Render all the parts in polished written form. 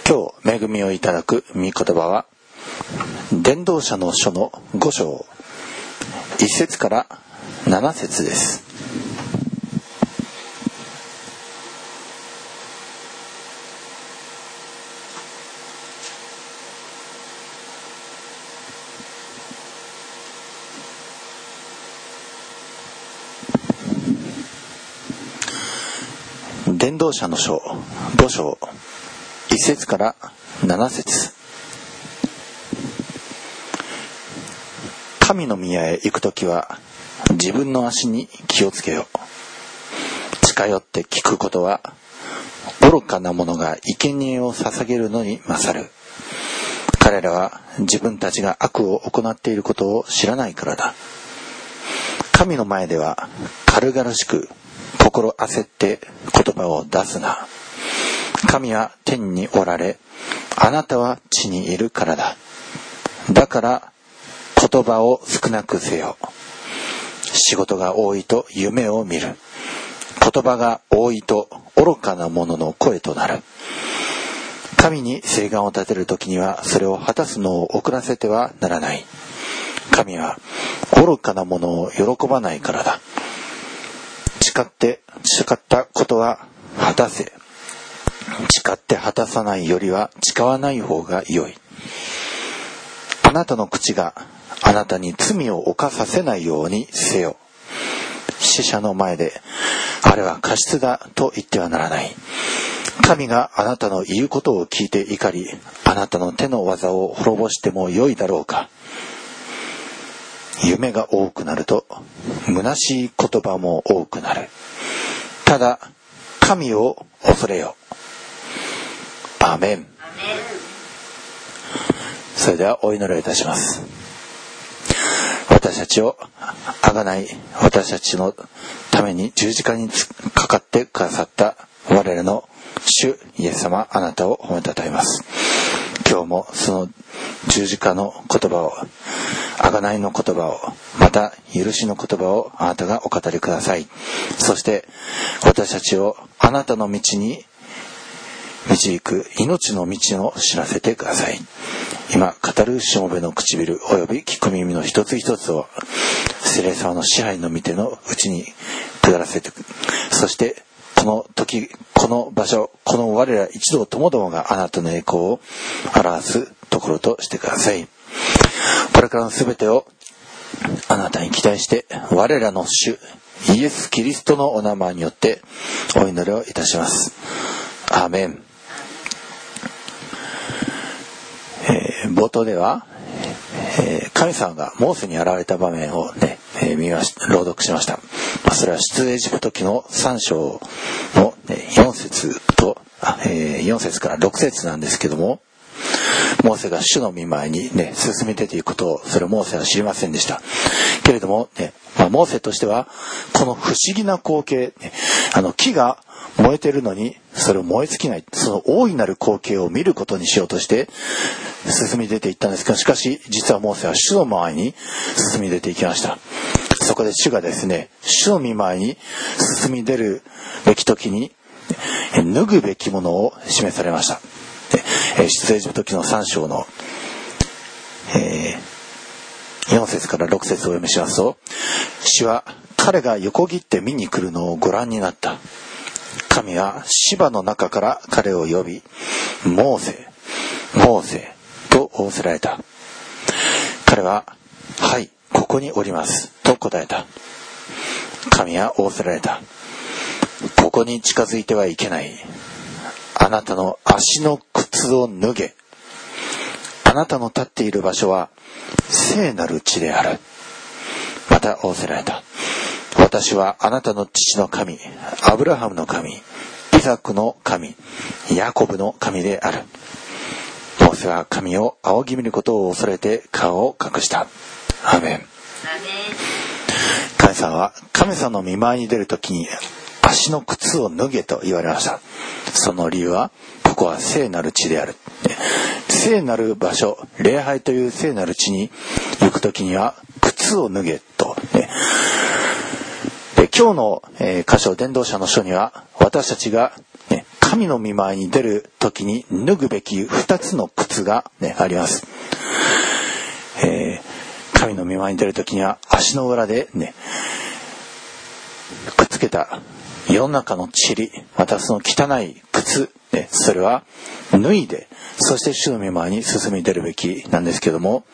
今日恵みをいただく御言葉は伝道者の書の5章1節から7節です。伝道者の書5章1節から7節。神の宮へ行くときは自分の足に気をつけよ。近寄って聞くことは愚かな者が生贄を捧げるのに勝る。彼らは自分たちが悪を行っていることを知らないからだ。神の前では軽々しく心焦って言葉を出すな。神は天におられ、あなたは地にいるからだ。だから言葉を少なくせよ。仕事が多いと夢を見る。言葉が多いと愚かな者の声となる。神に誓願を立てるときにはそれを果たすのを遅らせてはならない。神は愚かな者を喜ばないからだ。誓ったことは果たせ。誓って果たさないよりは誓わない方が良い。あなたの口があなたに罪を犯させないようにせよ。死者の前であれは過失だと言ってはならない。神があなたの言うことを聞いて怒り、あなたの手の技を滅ぼしてもよいだろうか。夢が多くなると虚しい言葉も多くなる。ただ神を恐れよ。アーメン。それではお祈りをいたします。私たちを贖い、私たちのために十字架にかかってくださった我らの主イエス様、あなたを褒めたたえます。今日もその十字架の言葉を、贖いの言葉を、また許しの言葉をあなたがお語りください。そして私たちをあなたの道に導く命の道を知らせてください。今語るしもべの唇および聞く耳の一つ一つを聖霊様の支配の御手のうちに下らせて、そしてこの時、この場所、この我ら一同ともどもがあなたの栄光を表すところとしてください。これからのすべてをあなたに期待して我らの主イエス・キリストのお名前によってお祈りをいたします。アーメン。冒頭では、神様がモーセに現れた場面をね、朗読しました。それは出エジプト記の3章の4節と4節から6節なんですけども、モーセが主の御前にね進み出ていくことを、それをモーセは知りませんでしたけれどもね、モーセとしてはこの不思議な光景、木が燃えているのにそれを燃え尽きない、その大いなる光景を見ることにしようとして進み出ていったんですが、しかし実はモーセは主の前に進み出ていきました。そこで主がですね、主の御前に進み出るべき時に脱ぐべきものを示されました。出エジプト記の3章の、4節から6節をお読みしますと、主は彼が横切って見に来るのをご覧になった。神は芝の中から彼を呼び、モーセ、モーセと仰せられた。彼は、はい、ここにおりますと答えた。神は仰せられた。ここに近づいてはいけない。あなたの足の靴を脱げ。あなたの立っている場所は聖なる地である。また仰せられた。私はあなたの父の神、アブラハムの神、イザクの神、ヤコブの神である。モーセは神を仰ぎ見ることを恐れて顔を隠した。アーメン。神様は神様の御前に出るときに足の靴を脱げと言われました。その理由は、ここは聖なる地である。聖なる場所、礼拝という聖なる地に行くときには靴を脱げと。で今日の箇所伝道者の書には、私たちが、 神の御前に出る時に脱ぐべき2つの靴が、あります。神の御前に出る時には足の裏でくっつけた世の中の塵、またその汚い靴、それは脱いで、そして主の御前に進み出るべきなんですけども、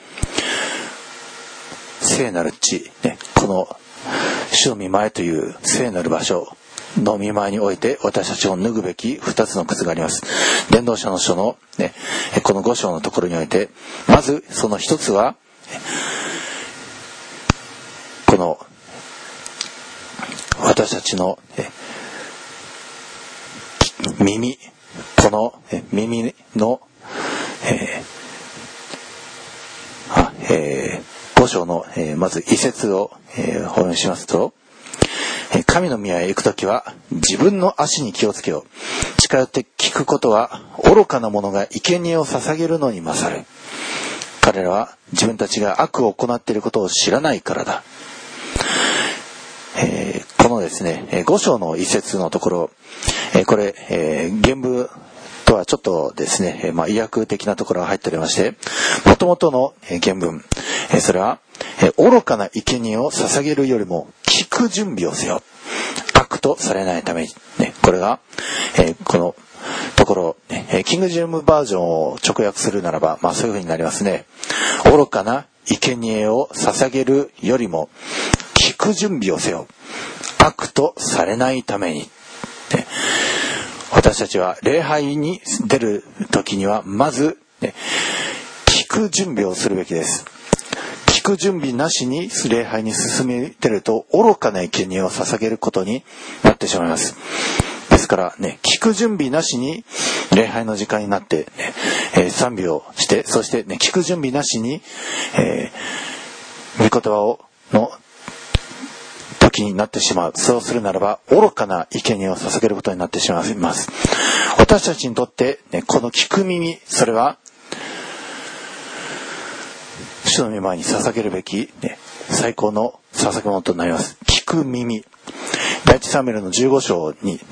聖なる地、この主の御前という聖なる場所の御前において私たちを脱ぐべき2つの靴があります。伝道者の書の、この5章のところにおいて、まずその一つはこの私たちの耳、この耳の5章のまず一節をお読みしますと、神の宮へ行くときは自分の足に気をつけよう。近寄って聞くことは愚かな者が生贄を捧げるのに勝る。彼らは自分たちが悪を行っていることを知らないからだ。このですね、5章の一節のところ、これ、原文とはちょっとですね、意訳的なところが入っておりまして、元々の原文、それは、愚かな生贄を捧げるよりも聞く準備をせよ。悪とされないために。これが、このところ、キングジェームバージョンを直訳するならば、そういう風になりますね。愚かな生贄を捧げるよりも聞く準備をせよ。悪とされないために。私たちは礼拝に出る時にはまず、聞く準備をするべきです。聞く準備なしに礼拝に進めてると愚かな生贄を捧げることになってしまいます。ですから聞く準備なしに礼拝の時間になって、賛美をして、そして、聞く準備なしに、御言葉の時になってしまう。そうするならば愚かな生贄を捧げることになってしまいます。私たちにとって、この聞く耳、それは主の御前に捧げるべき、最高の捧げ物となります。聞く耳。第一サムエルの15章に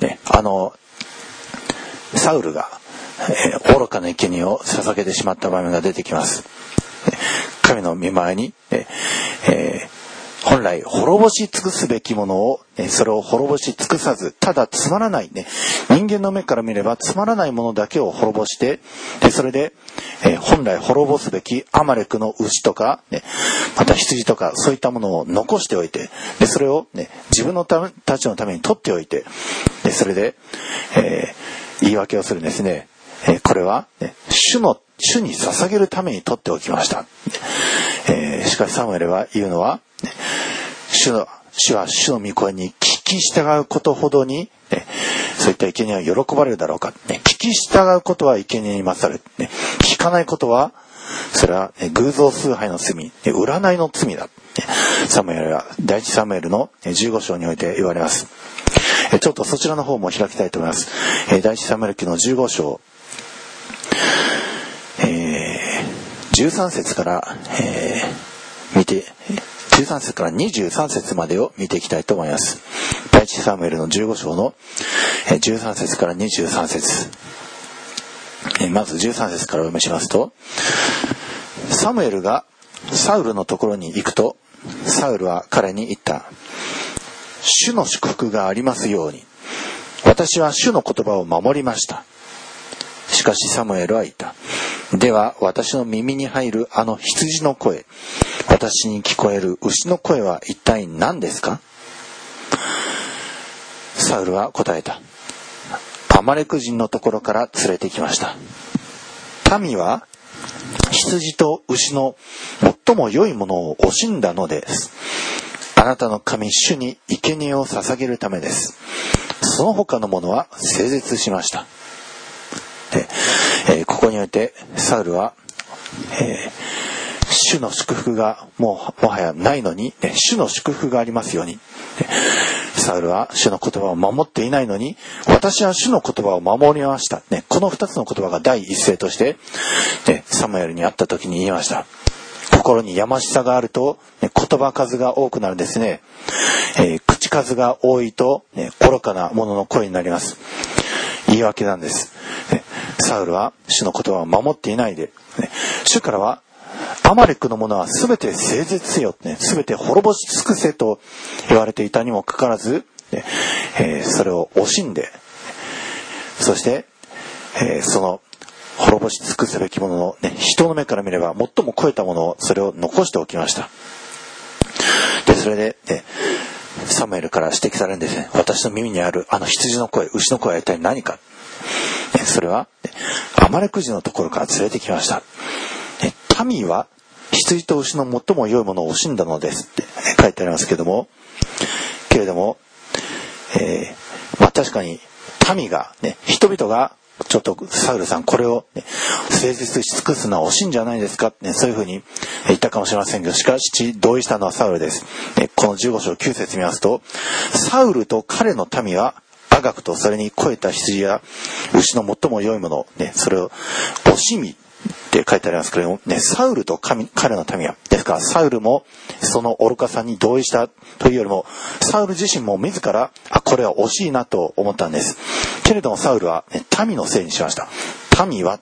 サウルが、愚かな生贄を捧げてしまった場面が出てきます。神の御前に、本来滅ぼし尽くすべきものを、それを滅ぼし尽くさず、ただつまらない、人間の目から見ればつまらないものだけを滅ぼして、それで、本来滅ぼすべきアマレクの牛とか、また羊とかそういったものを残しておいて、それを、自分のたちのために取っておいて、それで、言い訳をするんですね。これは、主に捧げるために取っておきました。しかしサムエルは言うのは、主は主の御声に聞き従うことほどに、そういった生贄は喜ばれるだろうか。聞き従うことは生贄に勝る。聞かないことは、それは偶像崇拝の罪、占いの罪だ。サムエルは第一サムエルの15章において言われます。ちょっとそちらの方も開きたいと思います。第一サムエル記の15章、13節から、13節から23節までを見ていきたいと思います。第一サムエルの15章の13節から23節、まず13節からお読みしますと、サムエルがサウルのところに行くと、サウルは彼に言った。主の祝福がありますように。私は主の言葉を守りました。しかしサムエルは言った。では私の耳に入るあの羊の声、私に聞こえる牛の声は一体何ですか？サウルは答えた。アマレク人のところから連れてきました。民は羊と牛の最も良いものを惜しんだのです。あなたの神主に生贄を捧げるためです。その他のものは整絶しました。ここにおいてサウルは、主の祝福がもはやないのに、主の祝福がありますように。サウルは主の言葉を守っていないのに、私は主の言葉を守りました。この2つの言葉が第一声として、サムエルに会った時に言いました。心にやましさがあると、言葉数が多くなるんですね。口数が多いと、愚かな者の声になります。 言い訳なんです。サウルは主の言葉を守っていないで、主からはアマレクの者はすべて整絶せよ、すべて滅ぼし尽くせと言われていたにもかかわらず、それを惜しんで、そして、その滅ぼし尽くすべきものの、人の目から見れば最も超えたものをそれを残しておきました。でそれで、サムエルから指摘されるんですね。私の耳にあるあの羊の声、牛の声は一体何か。それはアマレク人のところから連れてきました。民は羊と牛の最も良いものを惜しんだのですって書いてありますけれども、確かに民が、人々がちょっとサウルさんこれを、誠実し尽くすのは惜しいんじゃないですかって、そういうふうに言ったかもしれませんけど、しかし同意したのはサウルです。この15章9節見ますと、サウルと彼の民はアガクとそれに超えた羊や牛の最も良いもの、それを惜しみって書いてありますけれども、サウルと彼の民はですから、サウルもその愚かさに同意したというよりも、サウル自身も自らこれは惜しいなと思ったんです。けれどもサウルは、民のせいにしました。民は、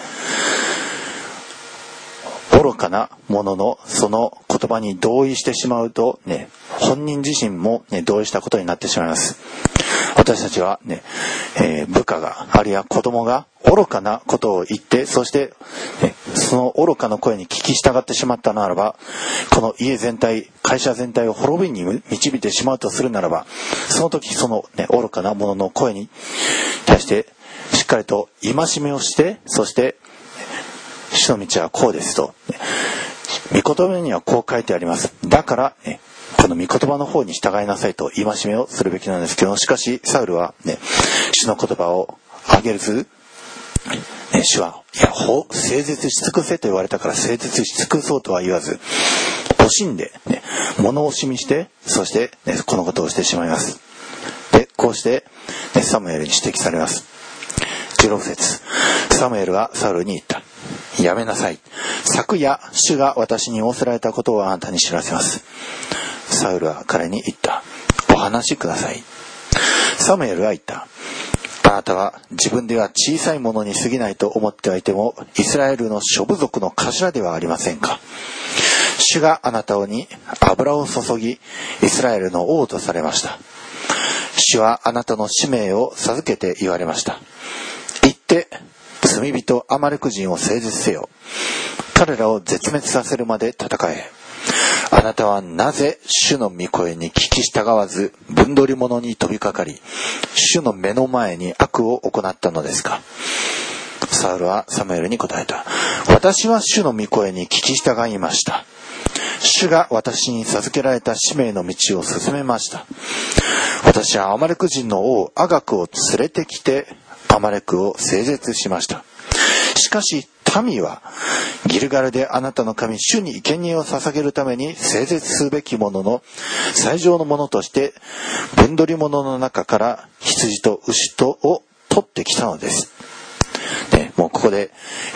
愚かなもののその言葉に同意してしまうと、本人自身も、同意したことになってしまいます。私たちは、部下があるいは子供が愚かなことを言って、そして、その愚かな声に聞き従ってしまったならば、この家全体、会社全体を滅びに導いてしまうとするならば、その時その、愚かな者の声に対してしっかりと戒めをして、そして主の道はこうですと、御言葉にはこう書いてあります。だから、この御言葉の方に従いなさいと戒めをするべきなんですけど、しかしサウルは、主の言葉をあげず、主は誠実し尽くせと言われたから誠実し尽くそうとは言わず、惜しんで、物惜しみして、そして、このことをしてしまいます。でこうして、サムエルに指摘されます。16節、サムエルはサウルに言った。やめなさい。昨夜主が私に仰せられたことをあなたに知らせます。サウルは彼に言った。お話しください。サムエルは言った。あなたは自分では小さいものに過ぎないと思ってはいても、イスラエルの諸部族の頭ではありませんか。主があなたに油を注ぎ、イスラエルの王とされました。主はあなたの使命を授けて言われました。行って罪人アマレク人を征絶せよ。彼らを絶滅させるまで戦え。あなたはなぜ主の御声に聞き従わず、分取り物に飛びかかり、主の目の前に悪を行ったのですか。サウルはサムエルに答えた。私は主の御声に聞き従いました。主が私に授けられた使命の道を進めました。私はアマレク人の王アガクを連れてきて、アマレクを征絶しました。しかし民はギルガルであなたの神主に生贄を捧げるために征絶すべきものの最上のものとして分取り物の中から羊と牛とを取ってきたのです。もうここで、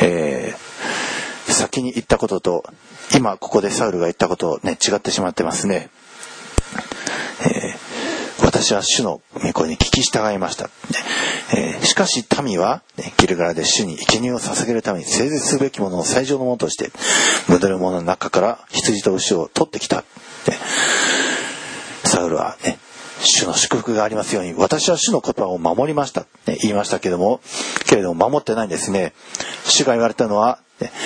先に言ったことと今ここでサウルが言ったこと違ってしまってますね。私は主の御声に聞き従いました。しかし民はギルガラで主に生贄を捧げるために征絶すべきものを最上のものとして分取るものの中から羊と牛を取ってきた。サウルは主の祝福がありますように私は主の言葉を守りました、言いましたけれども守ってないんですね。主が言われたのは、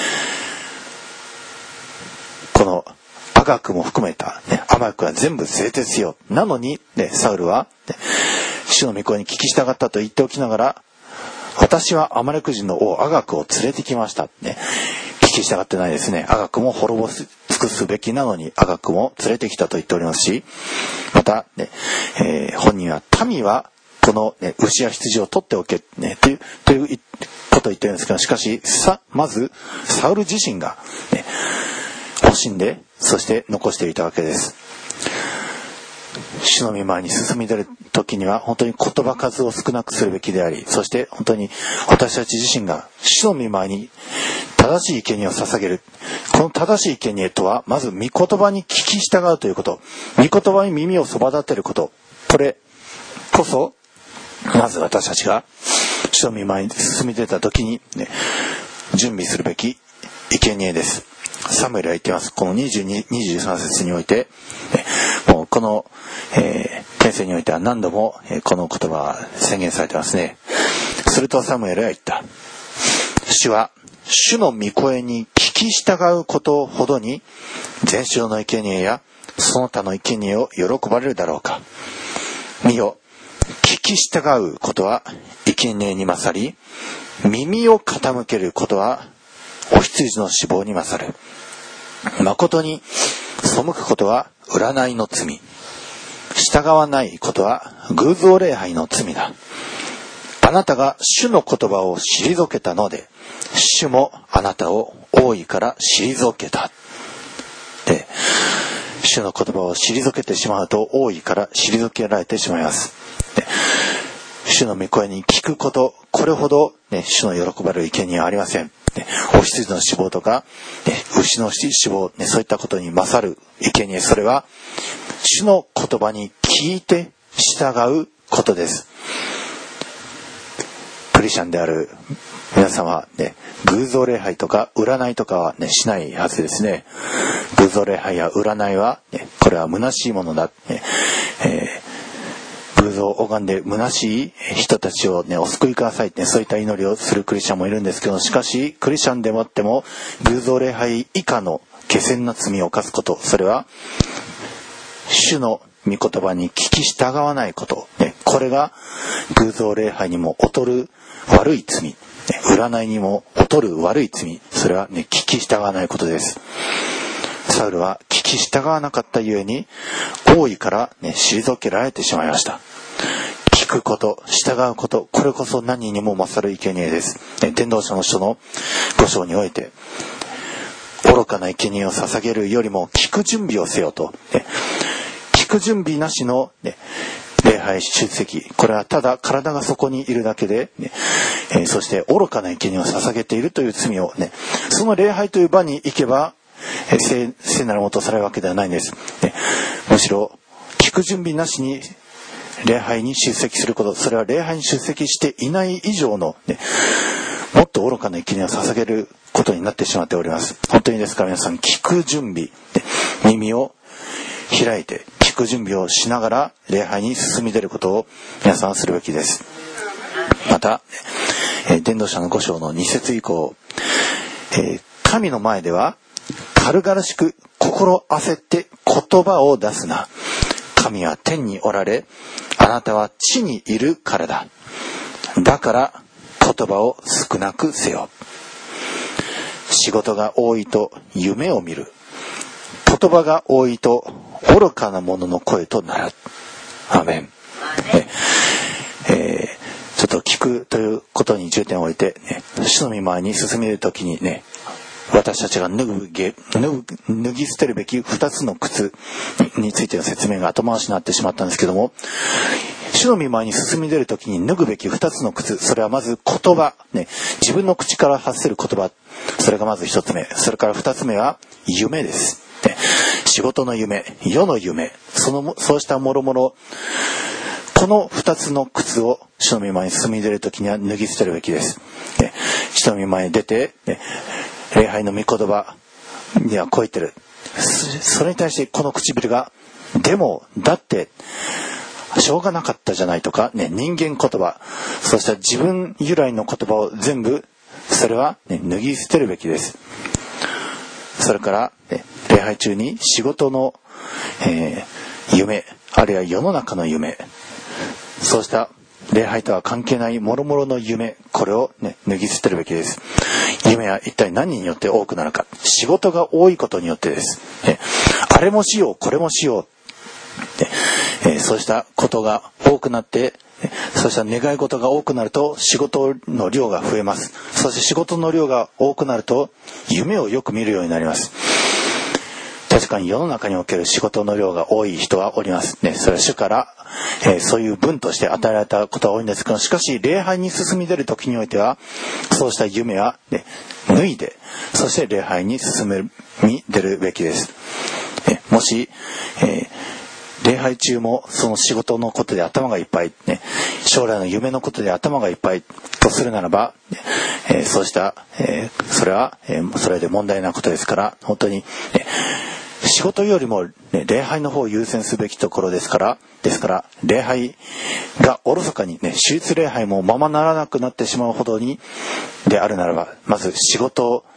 このアガクも含めた、アマレクは全部征絶よ。なのに、サウルは、主の御声に聞き従ったと言っておきながら、私はアマレク人の王アガクを連れてきました。聞き従ってないですね。アガクも滅ぼし尽くすべきなのにアガクも連れてきたと言っておりますし、また、本人は民はこの、牛や羊を取っておけ、ということを言ってるんですけど、しかしまずサウル自身が、惜しんでそして残していたわけです。主の御前に進み出る時には本当に言葉数を少なくするべきであり、そして本当に私たち自身が主の御前に正しい生贄を捧げる。この正しい生贄とはまず御言葉に聞き従うということ、御言葉に耳をそば立てること、これこそまず私たちが主の御前に進み出た時に、準備するべき生贄です。サムエルは言っています。この22、23節において、もうこの、天聖においては何度も、この言葉は宣言されてますね。するとサムエルは言った。主は主の御声に聞き従うことほどに全焼の生贄やその他の生贄を喜ばれるだろうか。見よ、聞き従うことは生贄に勝り、耳を傾けることはお羊の脂肪に勝る。誠に背くことは占いの罪、従わないことは偶像礼拝の罪だ。あなたが主の言葉を退けたので、主もあなたを王位から退けた。で、主の言葉を退けてしまうと王位から退けられてしまいます。で、主の御声に聞くこと、これほど、主の喜ばれる生贄はありません。お羊の脂肪とか、牛の脂肪、そういったことに勝る生贄、それは主の言葉に聞いて従うことです。クリスチャンである皆様、偶像礼拝とか占いとかは、しないはずですね。偶像礼拝や占いは、これは虚しいものだ。偶像を拝んで虚しい人たちを、お救いくださいって、そういった祈りをするクリスチャンもいるんですけど、しかしクリスチャンでもあっても偶像礼拝以下の下賤な罪を犯すこと、それは主の御言葉に聞き従わないこと、これが偶像礼拝にも劣る悪い罪、占いにも劣る悪い罪、それは、聞き従わないことです。サウルは聞き従わなかったゆえに王位から、退けられてしまいました。聞くこと、従うこと、これこそ何にも勝る生贄です。伝道者の書の5章において、愚かな生贄を捧げるよりも聞く準備をせよと、聞く準備なしの、礼拝出席、これはただ体がそこにいるだけで、そして愚かな生贄を捧げているという罪を、その礼拝という場に行けば聖なるもとされるわけではないんです。むしろ聞く準備なしに礼拝に出席すること、それは礼拝に出席していない以上の、もっと愚かな生贄を捧げることになってしまっております。本当にですから皆さん、聞く準備、耳を開いて聞く準備をしながら礼拝に進み出ることを皆さんはするべきです。また、伝道者の5章の2節以降、神の前では軽々しく心焦って言葉を出すな。神は天におられ、あなたは地にいるからだ。だから言葉を少なくせよ。仕事が多いと夢を見る。言葉が多いと愚かな者の声となる。アーメン。ちょっと聞くということに重点を置いて、主の御前に進めるときに私たちが脱ぎ捨てるべき2つの靴についての説明が後回しになってしまったんですけども、主の御前に進み出るときに脱ぐべき2つの靴、それはまず言葉、自分の口から発せる言葉、それがまず1つ目。それから2つ目は夢です。仕事の夢、世の夢、そうしたもろもろ、この2つの靴を主の御前に進み出るときには脱ぎ捨てるべきです。主の御前に出て、礼拝の御言葉には超えてる。それに対してこの唇が、でも、だって、しょうがなかったじゃないとか、人間言葉、そうした自分由来の言葉を全部、それは、脱ぎ捨てるべきです。それから、礼拝中に仕事の、夢、あるいは世の中の夢、そうした礼拝とは関係ない諸々の夢、これを、脱ぎ捨てるべきです。夢は一体何によって多くなるか。仕事が多いことによってです。あれもしよう、これもしよう。そうしたことが多くなって、そうした願い事が多くなると仕事の量が増えます。そして仕事の量が多くなると夢をよく見るようになります。確かに世の中における仕事の量が多い人はおりますね。それは主から、そういう分として与えられたことは多いんですけど、しかし礼拝に進み出る時においてはそうした夢は、脱いで、そして礼拝に進み出るべきです。もし、 礼拝中もその仕事のことで頭がいっぱい、将来の夢のことで頭がいっぱいとするならば、そうした、それで問題なことですから、本当に、仕事よりも、礼拝の方を優先すべきところですから、礼拝がおろそかに手術礼拝もままならなくなってしまうほどにであるならば、まず仕事を、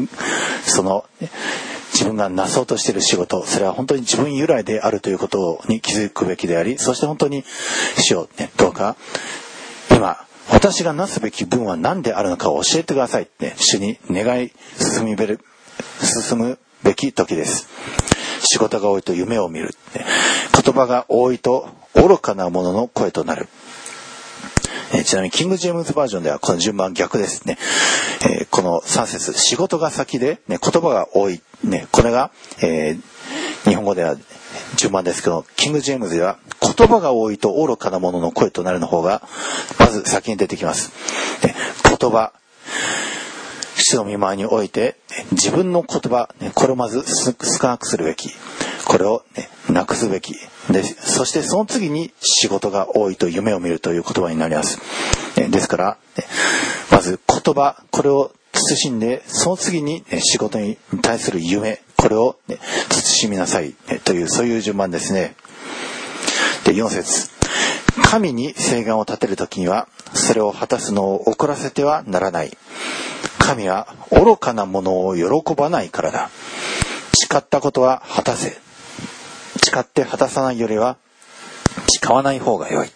自分がなそうとしている仕事、それは本当に自分由来であるということに気づくべきであり、そして本当に主をどうか今私がなすべき分は何であるのかを教えてくださいって主に願い進むべき時です。仕事が多いと夢を見る、言葉が多いと愚かな者の声となる。ちなみにキング・ジェームズバージョンではこの順番逆ですね。この3節、仕事が先で、言葉が多い、これが、日本語では順番ですけど、キング・ジェームズでは言葉が多いと愚かな者の声となるの方がまず先に出てきます。言葉、主の御前において自分の言葉、これをまず少なくするべき、これを、なくすべきで、そしてその次に仕事が多いと夢を見るという言葉になります。ですから、まず言葉、これを慎んで、その次に仕事に対する夢、これを慎みなさいという、そういう順番ですね。で、4節、神に誓願を立てるときにはそれを果たすのを遅らせてはならない。神は愚かなものを喜ばないからだ。誓ったことは果たせ。誓って果たさないよりは誓わない方が良い。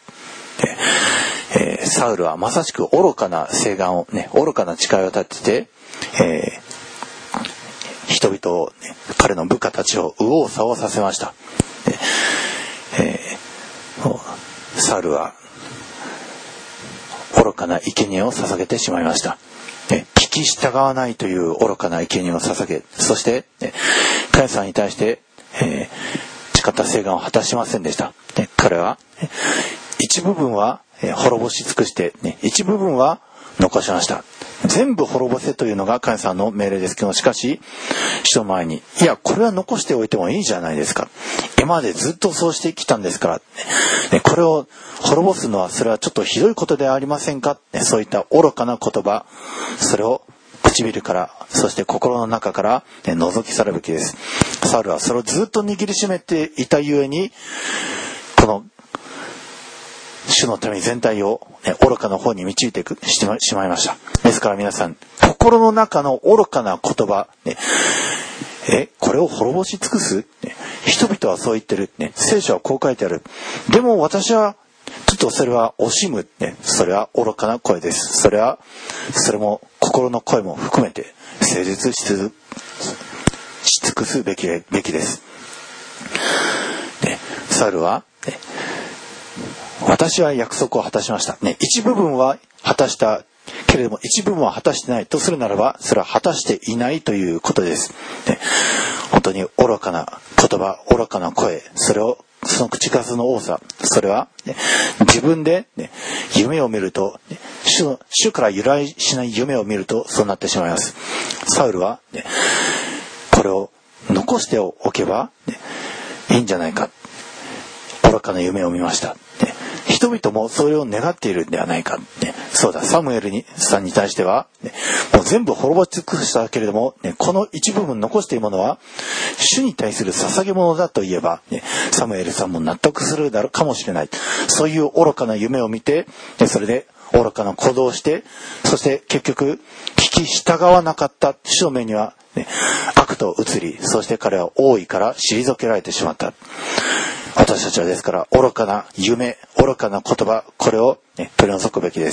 サウルはまさしく愚かな誓願を、愚かな誓いを立てて、人々を、彼の部下たちを右往左往させました。サウルは愚かな生贄を捧げてしまいました。聞き従わないという愚かな生贄を捧げ、そして神様に対して誓った誓願を果たしませんでした。彼は一部分は滅ぼし尽くして、一部分は残しました。全部滅ぼせというのが神様の命令ですけど、しかし主の前に、いやこれは残しておいてもいいじゃないですか、今までずっとそうしてきたんですから、これを滅ぼすのはそれはちょっとひどいことではありませんか、そういった愚かな言葉、それを唇から、そして心の中から覗き去るべきです。サウルはそれをずっと握りしめていたゆえに、この主の民全体を、愚かな方に導いてしまいました。ですから皆さん、心の中の愚かな言葉、これを滅ぼし尽くす、人々はそう言ってる、聖書はこう書いてある。でも私はちょっとそれは惜しむ、それは愚かな声です。それも心の声も含めて誠実し尽くすべきです。サウルは、私は約束を果たしました。一部分は果たしたけれども一部分は果たしてないとするならば、それは果たしていないということです。本当に愚かな言葉、愚かな声、その口数の多さ、それは、自分で、夢を見ると、主から由来しない夢を見るとそうなってしまいます。サウルは、これを残しておけば、いいんじゃないか、愚かな夢を見ました。人々もそれを願っているんではないか。そうだ、サムエルさんに対しては、もう全部滅ぼし尽くしたけれども、この一部分残しているものは主に対する捧げ物だと言えば、サムエルさんも納得するだろうかもしれない。そういう愚かな夢を見て、それで愚かな行動をして、そして結局聞き従わなかった主の目には、悪と移り、そして彼は王位から退けられてしまった。私たちはですから愚かな夢、愚かな言葉、これを、取り除くべきです。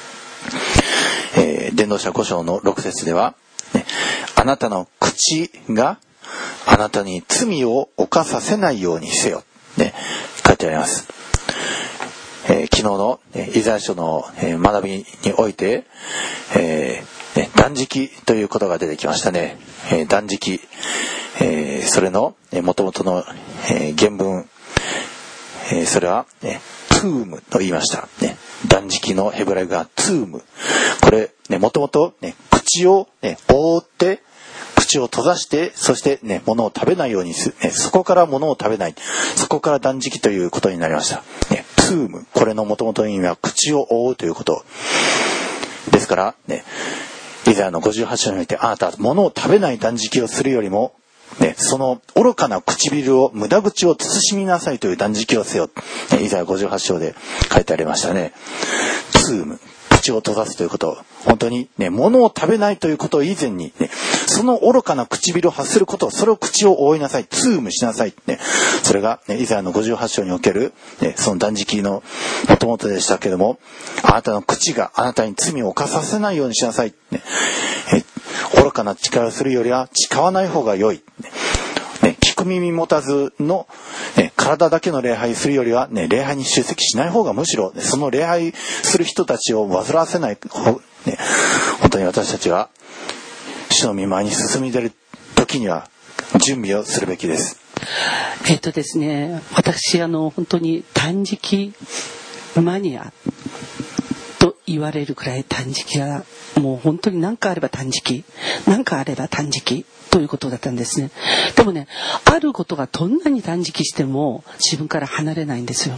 伝道者5章の6節では、あなたの口があなたに罪を犯させないようにせよ、書いてあります。昨日のイザヤ書の学びにおいて、断食ということが出てきましたね。断食、それの元々の原文、それはトゥームと言いました。断食のヘブライ語がトゥーム。これもともと口を覆って、口口を閉ざして、そしてね、物を食べないようにそこから物を食べない。そこから断食ということになりました。ね、ツーム。これの元々の意味は口を覆うということ。ですから、ね、イザヤの58章において、あなたは物を食べない断食をするよりも、ね、その愚かな唇を、無駄口を慎みなさいという断食をせよ。ね、イザヤ58章で書いてありましたね。ツーム。口を閉ざすということ。本当にね、物を食べないということ以前に、ね、その愚かな唇を発すること、それを口を覆いなさい。ツームしなさい。ね、それが、ね、イザヤの58章における、ね、その断食の元々でしたけれども、あなたの口があなたに罪を犯させないようにしなさい。ね、愚かな誓いをするよりは誓わない方が良い。ね、聞く耳持たずの、ね、体だけの礼拝するよりは、ね、礼拝に出席しない方がむしろ、ね、その礼拝する人たちを煩わせない、ね、本当に私たちは主の御前に進み出る時には準備をするべきです。 ですね、私本当に断食マニアと言われるくらい断食がもう本当に何かあれば断食、何かあれば断食ということだったんですね。でもね、あることがどんなに断食しても自分から離れないんですよ。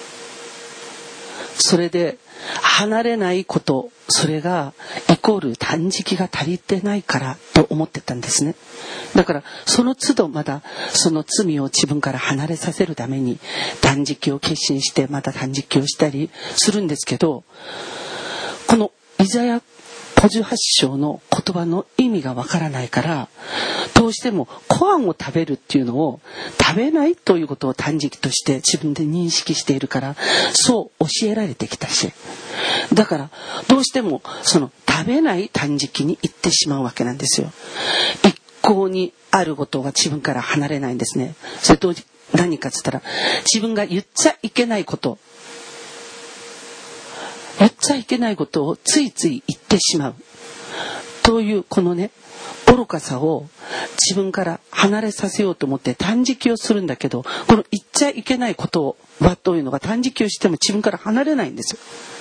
それで離れないこと、それがイコール断食が足りてないからと思ってたんですね。だからその都度まだその罪を自分から離れさせるために断食を決心してまた断食をしたりするんですけど、このイザヤ58章の言葉の意味がわからないから、どうしてもコアンを食べるっていうのを食べないということを断食として自分で認識しているから、そう教えられてきたし、だからどうしてもその食べない断食に行ってしまうわけなんですよ。一向にあることが自分から離れないんですね。それと何かっつったら、自分が言っちゃいけないこと、言っちゃいけないことをついつい言ってしまうというこのね、愚かさを自分から離れさせようと思って断食をするんだけど、この言っちゃいけないことはというのが断食をしても自分から離れないんですよ。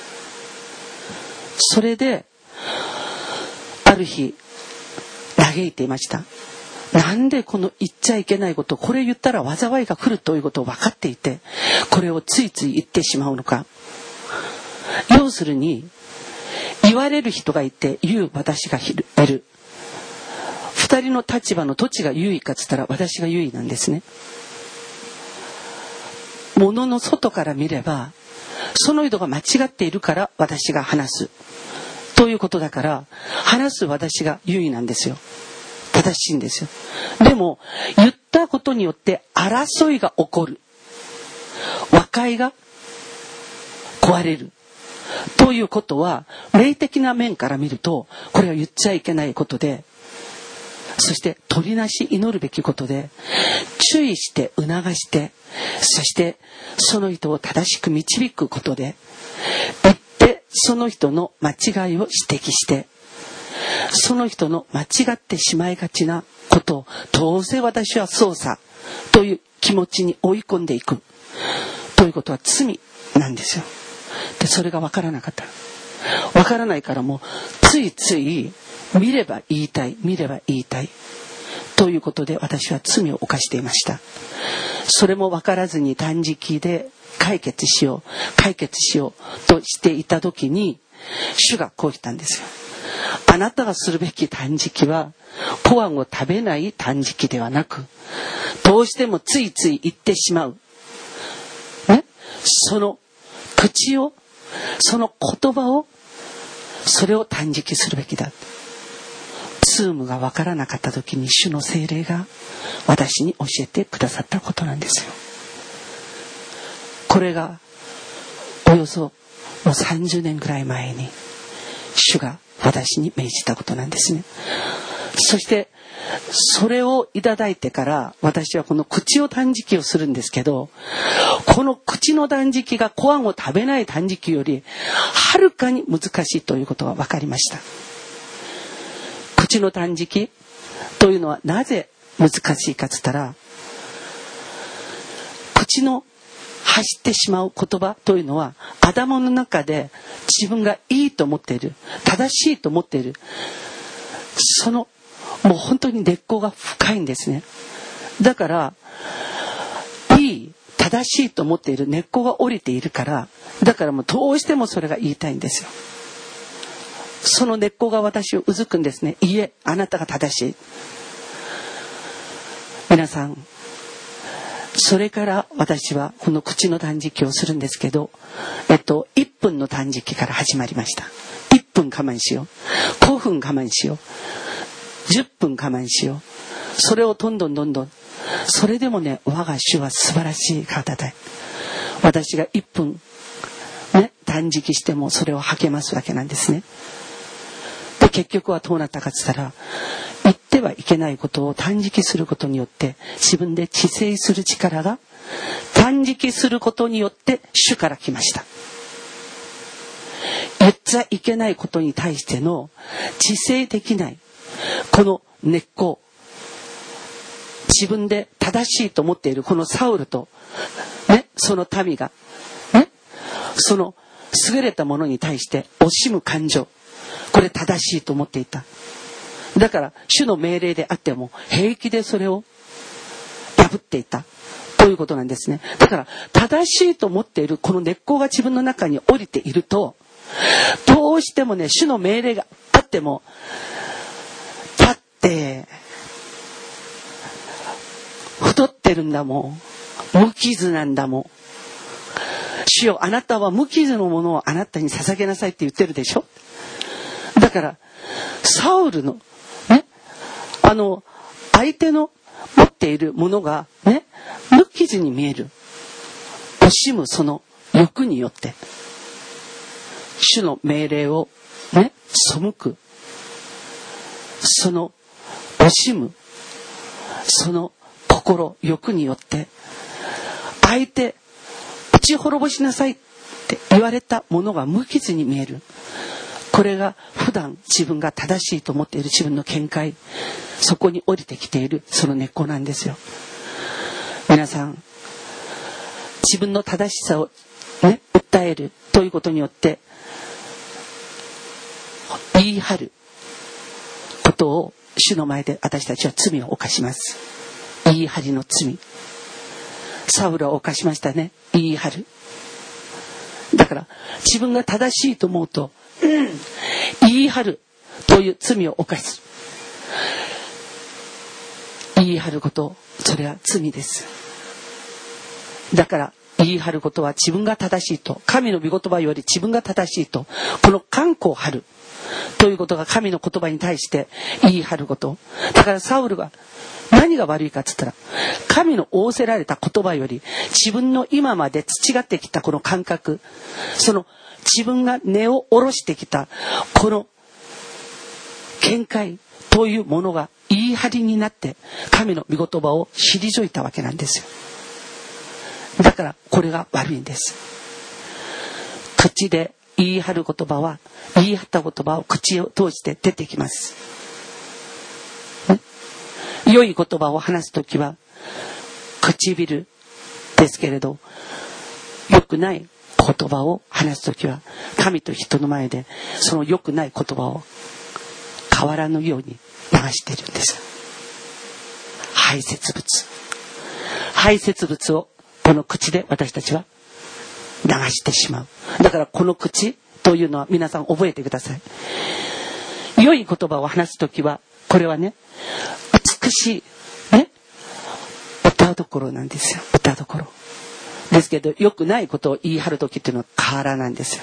それである日嘆いていました。なんでこの言っちゃいけないこと、これ言ったら災いが来るということを分かっていて、これをついつい言ってしまうのか。要するに言われる人がいて言う私がいる。二人の立場のどっちが優位かっつったら私が優位なんですね。物の外から見ればその人が間違っているから私が話すということだから、話す私が優位なんですよ。正しいんですよ。でも言ったことによって争いが起こる、和解が壊れるということは、霊的な面から見るとこれは言っちゃいけないことで、そして取りなし祈るべきことで、注意して促して、そしてその人を正しく導くことで、言ってその人の間違いを指摘して、その人の間違ってしまいがちなことを、どうせ私はそうさという気持ちに追い込んでいくということは罪なんですよ。でそれが分からなかった。分からないからもうついつい見れば言いたいということで、私は罪を犯していました。それも分からずに断食で解決しようとしていた時に、主がこう言ったんですよ。あなたがするべき断食はコアンを食べない断食ではなく、どうしてもついつい言ってしまう、ね、その口を、その言葉を、それを断食するべきだ。ツームが分からなかった時に主の聖霊が私に教えてくださったことなんですよ。これがおよそ30年ぐらい前に主が私に命じたことなんですね。そしてそれをいただいてから私はこの口を断食をするんですけど、この口の断食がコアンを食べない断食よりはるかに難しいということが分かりました。口の断食というのはなぜ難しいかと言ったら、口の走ってしまう言葉というのは頭の中で自分がいいと思っている、正しいと思っている、そのもう本当に根っこが深いんですね。だから正しいと思っている根っこが折れているから、だからもうどうしてもそれが言いたいんですよ。その根っこが私をうずくんですね。いえ、あなたが正しい。皆さん、それから私はこの口の断食をするんですけど、1分の断食から始まりました。1分我慢しよう、5分我慢しよう、10分我慢しよう。それをどんどんそれでもね、我が主は素晴らしい方で、私が1分ね断食してもそれを吐けますわけなんですね。で結局はどうなったかって言ったら、言ってはいけないことを断食することによって自分で治世する力が断食することによって主から来ました。言っちゃいけないことに対しての治世できないこの根っこ、自分で正しいと思っているこのサウルと、ね、その民が、ね、その優れたものに対して惜しむ感情、これ正しいと思っていた。だから主の命令であっても平気でそれを破っていたということなんですね。だから正しいと思っているこの根っこが自分の中に降りていると、どうしてもね、主の命令があっても、だって太ってるんだもん、無傷なんだもん、主よあなたは無傷のものをあなたに捧げなさいって言ってるでしょ。だからサウルのね、相手の持っているものがね、無傷に見える、惜しむその欲によって主の命令をね背く、その惜しむその心、欲によって相手打ち滅ぼしなさいって言われたものが無傷に見える。これが普段自分が正しいと思っている自分の見解、そこに降りてきているその根っこなんですよ。皆さん、自分の正しさをね訴えるということによって言い張ることを主の前で私たちは罪を犯します。言い張りの罪、サウルは犯しましたね。言い張る。だから自分が正しいと思うと、言い張るという罪を犯す。言い張ること、それは罪です。だから言い張ることは自分が正しいと、神の御言葉より自分が正しいと、この冠子を張るということが神の言葉に対して言い張ること。だからサウルが何が悪いかって言ったら、神の仰せられた言葉より自分の今まで培ってきたこの感覚、その自分が根を下ろしてきたこの見解というものが言い張りになって神の御言葉を退いたわけなんですよ。だからこれが悪いんです。口で言い張る言葉は、言い張った言葉を口を通して出てきます、ね、良い言葉を話すときは唇ですけれど、良くない言葉を話すときは神と人の前でその良くない言葉を変わらぬように流しているんです。排泄物をこの口で私たちは流してしまう。だからこの口というのは皆さん覚えてください。良い言葉を話すときはこれはね、美しいね歌どころなんですよ。歌どころですけど、良くないことを言い張るときっていうのは河原なんですよ。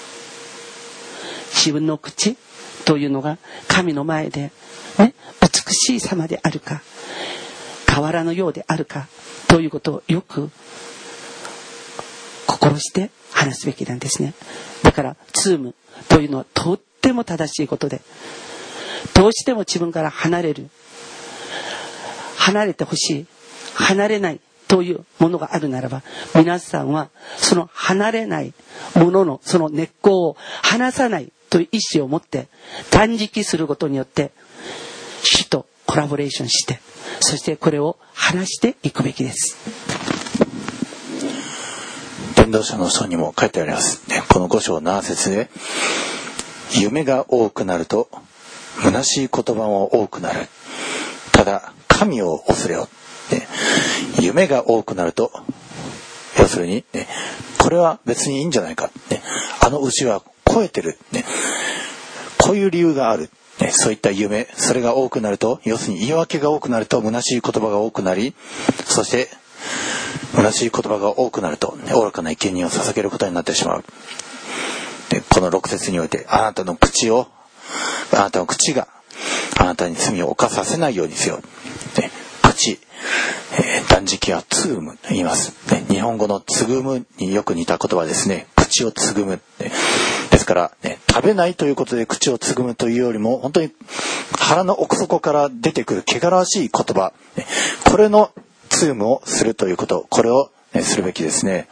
自分の口というのが神の前で、ね、美しい様であるか河原のようであるかということをよく心して話すべきなんですね。だからツームというのはとっても正しいことで、どうしても自分から離れてほしい、離れないというものがあるならば、皆さんはその離れないもののその根っこを離さないという意志を持って断食することによって主とコラボレーションして、そしてこれを話していくべきです。 伝道者の書にも書いてあります、ね、この5章7節で、夢が多くなると虚しい言葉も多くなる。 ただ神を恐れよ、ね、夢が多くなると、要するに、ね、これは別にいいんじゃないか、ね、あの牛は肥えてる、ね、こういう理由がある、ね、そういった夢、それが多くなると、要するに言い訳が多くなると虚しい言葉が多くなり、そして虚しい言葉が多くなると、ね、愚かな生贄を捧げることになってしまう。でこの6節において、あなたの口があなたに罪を犯させないようにせよ。で口、断食はつぐむと言います。で日本語のつぐむによく似た言葉ですね。口をつぐむ。ですから、ね、食べないということで口をつぐむというよりも、本当に腹の奥底から出てくる汚らわしい言葉、ね、これのつぐむをするということ、これを、ね、するべきですね。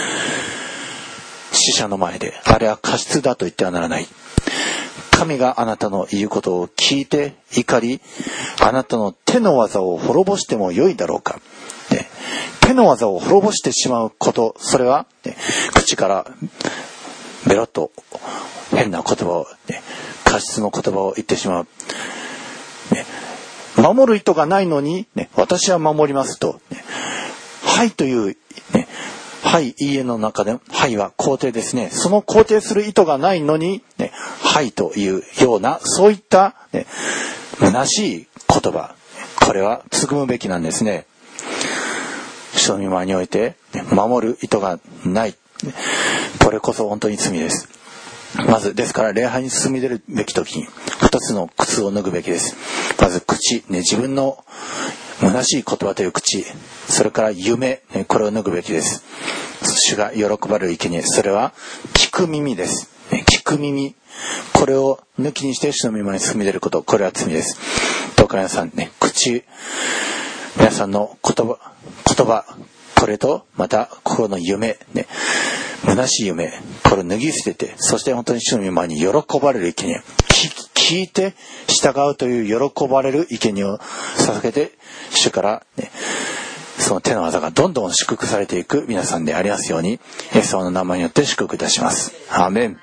死者の前で、あれは過失だと言ってはならない。神があなたの言うことを聞いて怒り、あなたの手の技を滅ぼしてもよいだろうか。ね、手の技を滅ぼしてしまうこと、それは、ね、口からベロッと変な言葉を、ね、過失の言葉を言ってしまう、ね、守る意図がないのに、ね、私は守りますと、ね、はいという、ね、はい、いいえの中で、はいは肯定ですね。その肯定する意図がないのに、ね、はいというような、そういった、ね、虚しい言葉、これはつぐむべきなんですね。主の御前において、ね、守る意図がない、これこそ本当に罪です。まずですから礼拝に進み出るべき時に2つの靴を脱ぐべきです。まず口、ね、自分の虚しい言葉という口、それから夢、ね、これを脱ぐべきです。主が喜ばれる生贄、それは聞く耳です、ね、聞く耳、これを抜きにして主の御前に進み出ること、これは罪です。どうか皆さんね、口、皆さんの言葉、これとまた心の夢、ね、虚しい夢、これを脱ぎ捨てて、そして本当に主の御前に喜ばれる生贄、聞いて従うという喜ばれる生贄を捧げて、主から、ね、その手の技がどんどん祝福されていく皆さんでありますように、イエス様の名前によって祝福いたします。アーメン。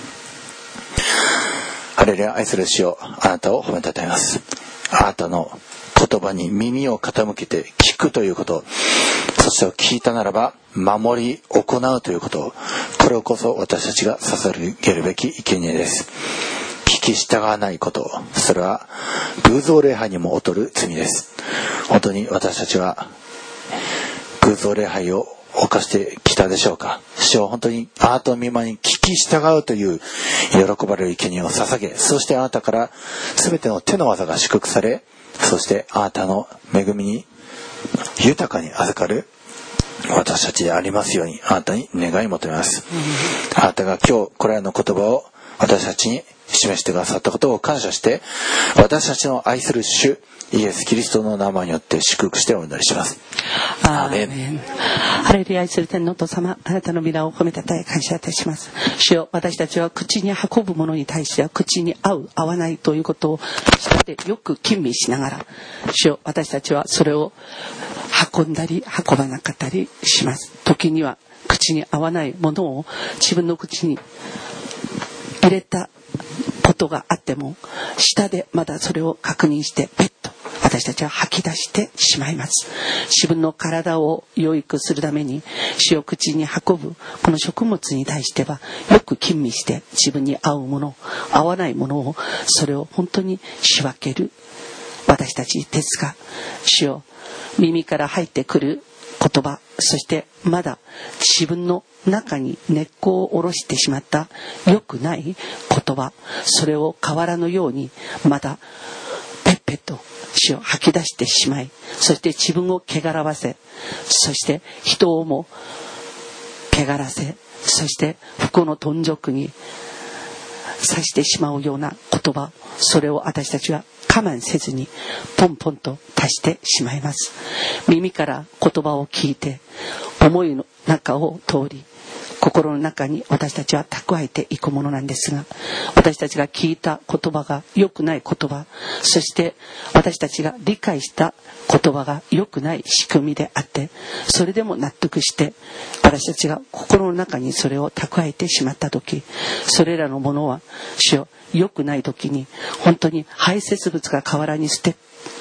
ハレルヤ。愛する主よ、あなたを褒めたたえます。あなたの言葉に耳を傾けて聞くということ、そして聞いたならば守り行うということ、これこそ私たちが捧げるべき生贄です。聞き従わないこと、それは偶像礼拝にも劣る罪です。本当に私たちは偶像礼拝を犯してきたでしょうか。主は本当にあなたの御前に聞き従うという喜ばれる生贄を捧げ、そしてあなたから全ての手の技が祝福され、そしてあなたの恵みに豊かに預かる私たちでありますように、あなたに願い求めます。あなたが今日これらの言葉を私たちに示してくださったことを感謝して、私たちの愛する主イエスキリストの名前によって祝福してお祈りします。 アーメン。ハレルヤ。愛する天のお父様、あなたの皆を褒めたたえ感謝いたします。主よ、私たちは口に運ぶものに対しては口に合う合わないということをしてよく吟味しながら、主よ、私たちはそれを運んだり運ばなかったりします。時には口に合わないものを自分の口に入れたことがあっても、舌でまだそれを確認してペッと私たちは吐き出してしまいます。自分の体を養育するために主を口に運ぶこの食物に対してはよく吟味して、自分に合うもの合わないものをそれを本当に仕分ける私たちですが、主よ、耳から入ってくる言葉、そしてまだ自分の中に根っこを下ろしてしまった良くない言葉、それを河原のようにまだペッペッと血を吐き出してしまい、そして自分を汚らわせ、そして人をも汚らせ、そして不幸の頓辱にさしてしまうような言葉、それを私たちは我慢せずにポンポンと足してしまいます。耳から言葉を聞いて思いの中を通り、心の中に私たちは蓄えていくものなんですが、私たちが聞いた言葉が良くない言葉、そして私たちが理解した言葉が良くない仕組みであって、それでも納得して私たちが心の中にそれを蓄えてしまった時、それらのものは主よ、良くない時に本当に排泄物が河原に捨て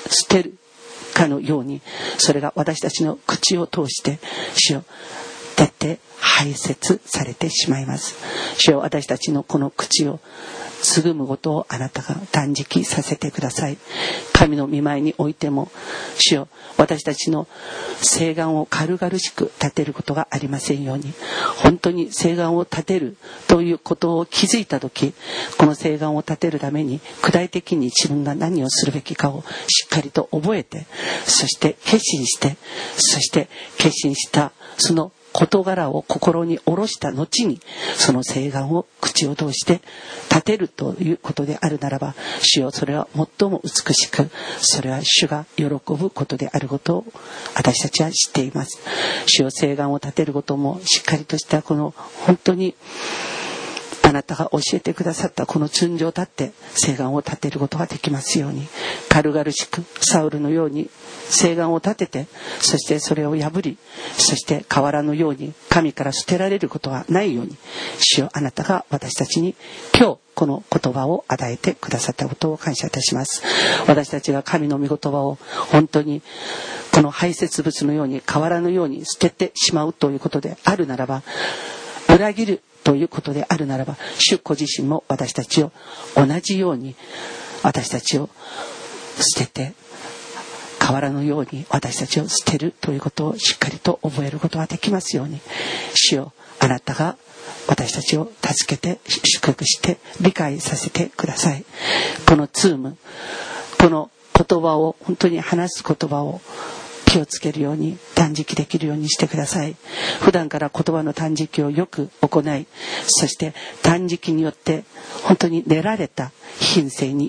捨てるかのように、それが私たちの口を通して主よ徹底排泄されてしまいます。主よ、私たちのこの口をつぐむことをあなたが断食させてください。神の御前においても主よ、私たちの誓願を軽々しく立てることがありませんように。本当に誓願を立てるということを気づいたとき、この誓願を立てるために具体的に自分が何をするべきかをしっかりと覚えて、そして決心して、そして決心したその事柄を心に下ろした後に、その誓願を口を通して立てるということであるならば、主よ、それは最も美しく、それは主が喜ぶことであることを私たちは知っています。主よ、誓願を立てることもしっかりとしたこの本当にあなたが教えてくださったこの順序を立って誓願を立てることができますように。軽々しくサウルのように誓願を立てて、そしてそれを破り、そして河原のように神から捨てられることがないように、主よ、あなたが私たちに今日この言葉を与えてくださったことを感謝いたします。私たちが神の御言葉を本当にこの排泄物のように河原のように捨ててしまうということであるならば、裏切るということであるならば、主ご自身も私たちを同じように、私たちを捨てて、河原のように私たちを捨てるということをしっかりと覚えることができますように。主よ、あなたが私たちを助けて祝福して理解させてください。このツーム、この言葉を本当に話す言葉を気をつけるように、断食できるようにしてください。普段から言葉の断食をよく行い、そして断食によって本当に練られた品性に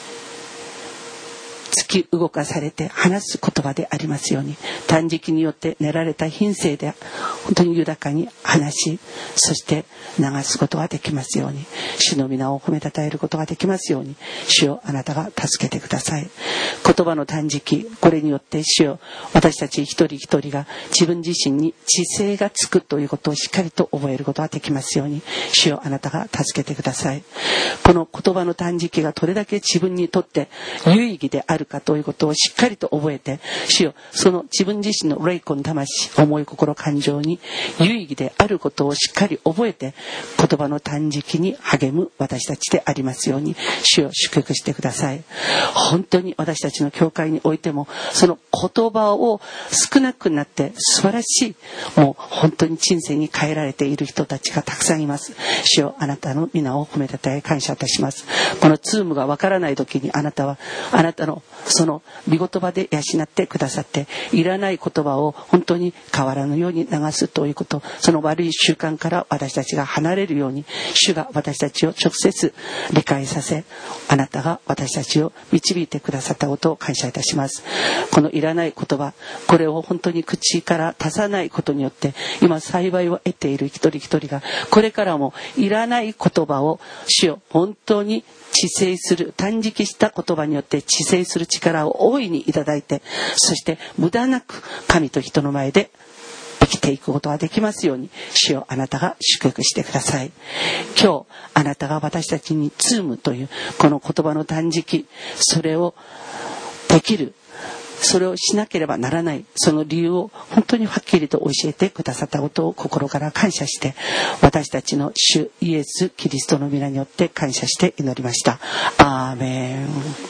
突き動かされて話す言葉でありますように、断食によって練られた品性で本当に豊かに話し、そして流すことができますように、主の皆を褒めたたえることができますように、主よ、あなたが助けてください。言葉の断食、これによって主よ、私たち一人一人が自分自身に知性がつくということをしっかりと覚えることができますように、主よ、あなたが助けてください。この言葉の断食がどれだけ自分にとって有意義であるかということをしっかりと覚えて、主よ、その自分自身の霊魂魂、思い心感情に有意義であることをしっかり覚えて、言葉の断食に励む私たちでありますように、主よ、祝福してください。本当に私たちの教会においても、その言葉を少なくなって素晴らしい、もう本当に人生に変えられている人たちがたくさんいます。主よ、あなたの皆を褒めたたえ感謝いたします。このツームがわからない時に、あなたはあなたのその御言葉で養ってくださって、いらない言葉を本当に河原のように流すということ、その悪い習慣から私たちが離れるように、主が私たちを直接理解させ、あなたが私たちを導いてくださったことを感謝いたします。このいらない言葉、これを本当に口から足さないことによって、今幸いを得ている一人一人が、これからもいらない言葉を主よ、本当に治世する、断食した言葉によって治世する力を大いにいただいて、そして無駄なく神と人の前で生きていくことができますように、主よ、あなたが祝福してください。今日あなたが私たちにツームというこの言葉の断食、それをできる、それをしなければならない、その理由を本当にはっきりと教えてくださったことを心から感謝して、私たちの主イエス・キリストの皆によって感謝して祈りました。アーメン。